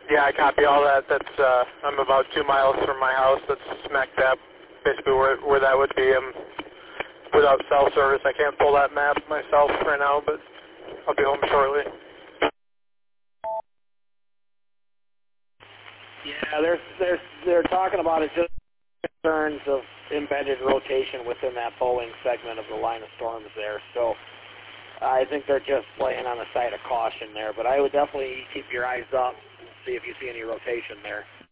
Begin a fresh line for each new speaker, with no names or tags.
Yeah, I copy all that. That's I'm about 2 miles from my house. That's smack dab, basically where that would be. I'm without cell service. I can't pull that map myself right now, but I'll be home shortly.
Yeah, they're talking about it just concerns of embedded rotation within that Boeing segment of the line of storms there. So I think they're just playing on the side of caution there. But I would definitely keep your eyes up, see if you see any rotation there.